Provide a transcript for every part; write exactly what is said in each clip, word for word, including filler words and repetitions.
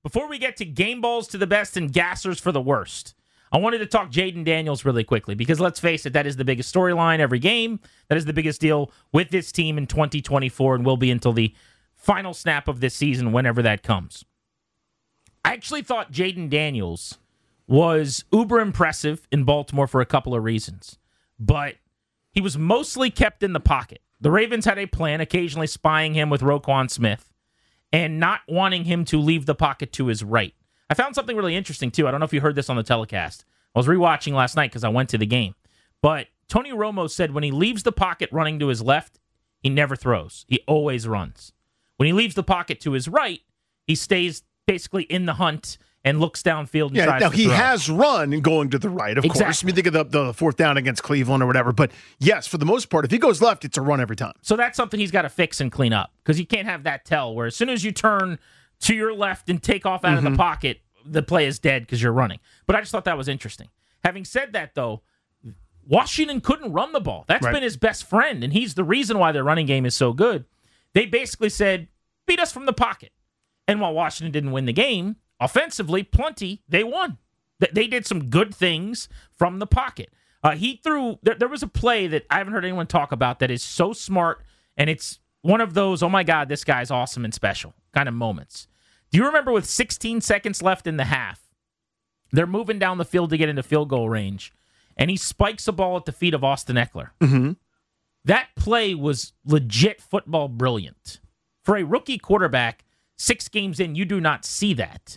before we get to game balls to the best and gassers for the worst, I wanted to talk Jayden Daniels really quickly because let's face it, that is the biggest storyline every game. That is the biggest deal with this team in twenty twenty-four and will be until the final snap of this season, whenever that comes. I actually thought Jayden Daniels was uber impressive in Baltimore for a couple of reasons, but he was mostly kept in the pocket. The Ravens had a plan, occasionally spying him with Roquan Smith and not wanting him to leave the pocket to his right. I found something really interesting, too. I don't know if you heard this on the telecast. I was rewatching last night because I went to the game. But Tony Romo said when he leaves the pocket running to his left, he never throws. He always runs. When he leaves the pocket to his right, he stays basically in the hunt and looks downfield and yeah, tries now to he throw. has run going to the right, of Exactly. course. I mean, think of the, the fourth down against Cleveland or whatever. But yes, for the most part, if he goes left, it's a run every time. So that's something he's got to fix and clean up because you can't have that tell where as soon as you turn to your left and take off out Mm-hmm. of the pocket, the play is dead because you're running. But I just thought that was interesting. Having said that, though, Washington couldn't run the ball. That's Right. been his best friend, and he's the reason why their running game is so good. They basically said, beat us from the pocket. And while Washington didn't win the game, offensively, plenty, they won. They did some good things from the pocket. Uh, he threw, there, there was a play that I haven't heard anyone talk about that is so smart, and it's one of those, oh my God, this guy's awesome and special kind of moments. Do you remember with sixteen seconds left in the half, they're moving down the field to get into field goal range, and he spikes a ball at the feet of Austin Eckler? Mm-hmm. That play was legit football brilliant. For a rookie quarterback, six games in, you do not see that.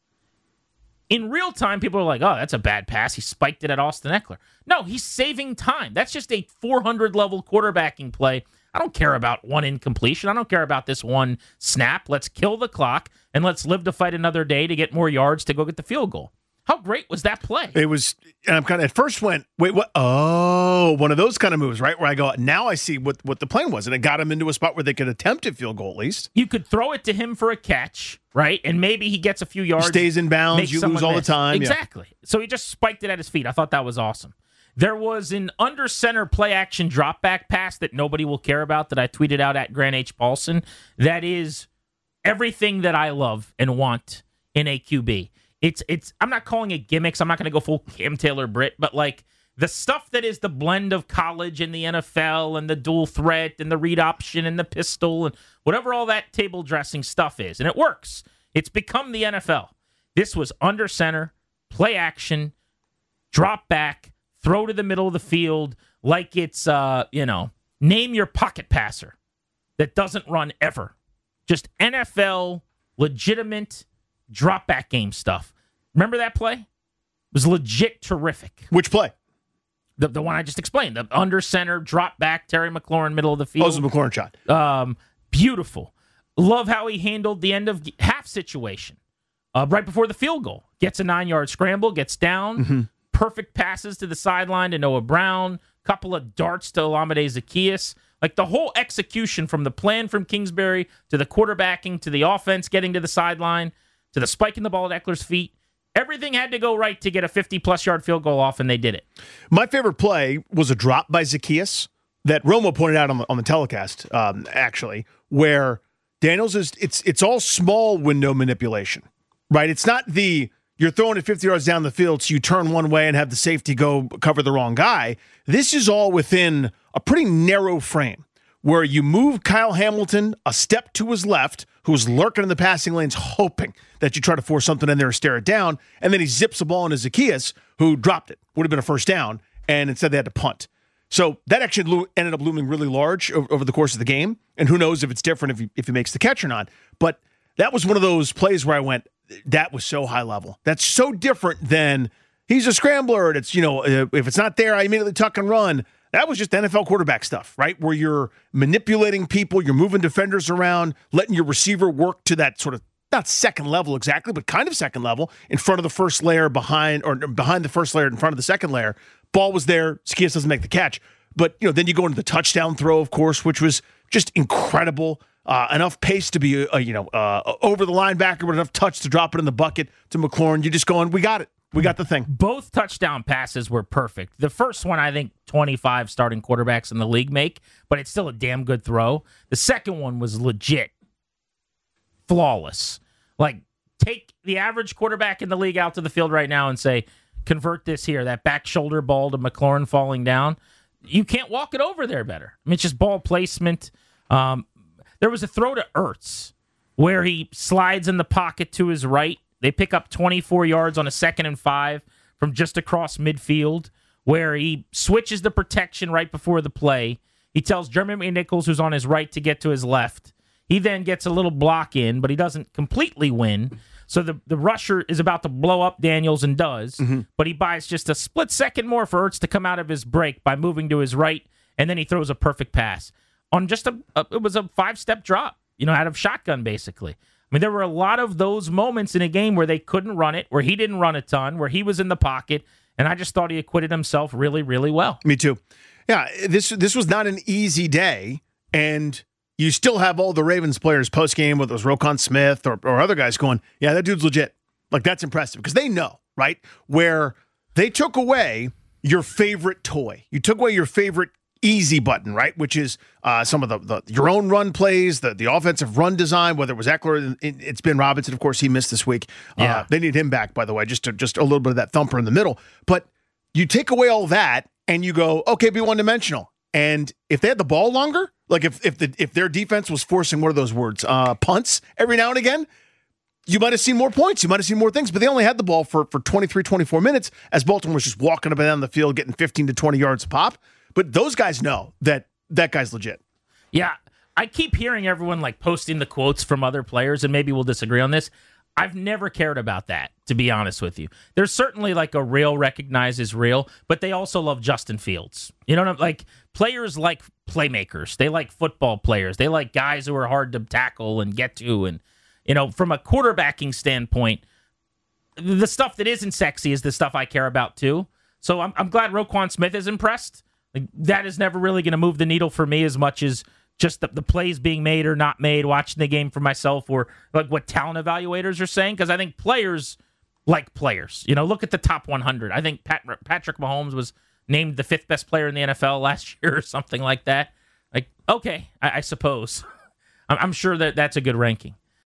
In real time, people are like, oh, that's a bad pass. He spiked it at Austin Eckler. No, he's saving time. That's just a four hundred level quarterbacking play. I don't care about one incompletion. I don't care about this one snap. Let's kill the clock, and let's live to fight another day to get more yards to go get the field goal. How great was that play? It was, and I'm kind of at first went, wait, what? Oh, one of those kind of moves, right? Where I go, now I see what, what the plan was, and it got him into a spot where they could attempt a field goal at least. You could throw it to him for a catch, right? And maybe he gets a few yards. He stays in bounds, makes you someone lose all miss. the time. Exactly. Yeah. So he just spiked it at his feet. I thought that was awesome. There was an under center play action drop back pass that nobody will care about that I tweeted out at Grant H. Paulson. That is everything that I love and want in a Q B. It's it's. I'm not calling it gimmicks. I'm not going to go full Cam Taylor Britt, but like the stuff that is the blend of college and the N F L and the dual threat and the read option and the pistol and whatever all that table dressing stuff is, and it works. It's become the N F L. This was under center, play action, drop back, throw to the middle of the field like it's uh you know name your pocket passer that doesn't run ever. Just N F L legitimate drop back game stuff. Remember that play? It was legit terrific. Which play? The the one I just explained. The under center, drop back, Terry McLaurin, middle of the field. Oh, it was a McLaurin shot. Um, beautiful. Love how he handled the end of half situation. Uh, right before the field goal. Gets a nine-yard scramble, gets down. Mm-hmm. Perfect passes to the sideline to Noah Brown. Couple of darts to Olamide Zaccheaus. Like the whole execution from the plan from Kingsbury to the quarterbacking to the offense getting to the sideline to the spiking the ball at Eckler's feet. Everything had to go right to get a fifty-plus yard field goal off, and they did it. My favorite play was a drop by Zaccheaus that Romo pointed out on the, on the telecast, um, actually, where Daniels is, it's it's all small window manipulation, right? It's not the, you're throwing it fifty yards down the field, so you turn one way and have the safety go cover the wrong guy. This is all within a pretty narrow frame where you move Kyle Hamilton a step to his left, who's lurking in the passing lanes, hoping that you try to force something in there or stare it down, and then he zips the ball into Zaccheaus, who dropped it. Would have been a first down, and instead they had to punt. So that actually lo- ended up looming really large over, over the course of the game, and who knows if it's different if he, if he makes the catch or not. But that was one of those plays where I went, that was so high level. That's so different than he's a scrambler, and it's, you know, uh, if it's not there, I immediately tuck and run. That was just N F L quarterback stuff, right? Where you're manipulating people, you're moving defenders around, letting your receiver work to that sort of, not second level exactly, but kind of second level in front of the first layer behind, or behind the first layer in front of the second layer. Ball was there. Zaccheaus doesn't make the catch. But, you know, then you go into the touchdown throw, of course, which was just incredible. Uh, enough pace to be, uh, you know, uh, over the linebacker, but enough touch to drop it in the bucket to McLaurin. You're just going, we got it. We got the thing. Both touchdown passes were perfect. The first one, I think twenty-five starting quarterbacks in the league make, but it's still a damn good throw. The second one was legit flawless. Like, take the average quarterback in the league out to the field right now and say, convert this here, that back shoulder ball to McLaurin falling down. You can't walk it over there better. I mean, it's just ball placement. Um, there was a throw to Ertz where he slides in the pocket to his right. They pick up twenty-four yards on a second and five from just across midfield, where he switches the protection right before the play. He tells Jeremy Nichols, who's on his right, to get to his left. He then gets a little block in, but he doesn't completely win. So the, the rusher is about to blow up Daniels and does, mm-hmm. but he buys just a split second more for Ertz to come out of his break by moving to his right, and then he throws a perfect pass. On just a, a it was a five-step drop, you know, out of shotgun, basically. I mean, there were a lot of those moments in a game where they couldn't run it, where he didn't run a ton, where he was in the pocket, and I just thought he acquitted himself really, really well. Me too. Yeah, this this was not an easy day, and you still have all the Ravens players post-game, whether it was Roquan Smith or, or other guys going, yeah, that dude's legit. Like, that's impressive, because they know, right, where they took away your favorite toy. You took away your favorite easy button, right, which is uh, some of the, the your own run plays, the, the offensive run design, whether it was Eckler, it, it's been Robinson. Of course, he missed this week. Yeah. Uh, they need him back, by the way, just to, just a little bit of that thumper in the middle. But you take away all that, and you go, okay, be one-dimensional. And if they had the ball longer, like if if the if their defense was forcing, what are those words, uh, punts every now and again, you might have seen more points. You might have seen more things. But they only had the ball for, for twenty-three, twenty-four minutes as Baltimore was just walking up and down the field, getting fifteen to twenty yards a pop. But those guys know that that guy's legit. Yeah, I keep hearing everyone like posting the quotes from other players, and maybe we'll disagree on this. I've never cared about that, to be honest with you. There's certainly like a real recognizes real, but they also love Justin Fields. You know what I'm like? Players like playmakers. They like football players. They like guys who are hard to tackle and get to. And, you know, from a quarterbacking standpoint, the stuff that isn't sexy is the stuff I care about too. So I'm, I'm glad Roquan Smith is impressed. Like, that is never really going to move the needle for me as much as just the, the plays being made or not made, watching the game for myself, or like what talent evaluators are saying. Because I think players like players. You know, look at the top one hundred. I think Pat, Patrick Mahomes was named the fifth best player in the N F L last year or something like that. Like, okay, I, I suppose. I'm, I'm sure that that's a good ranking.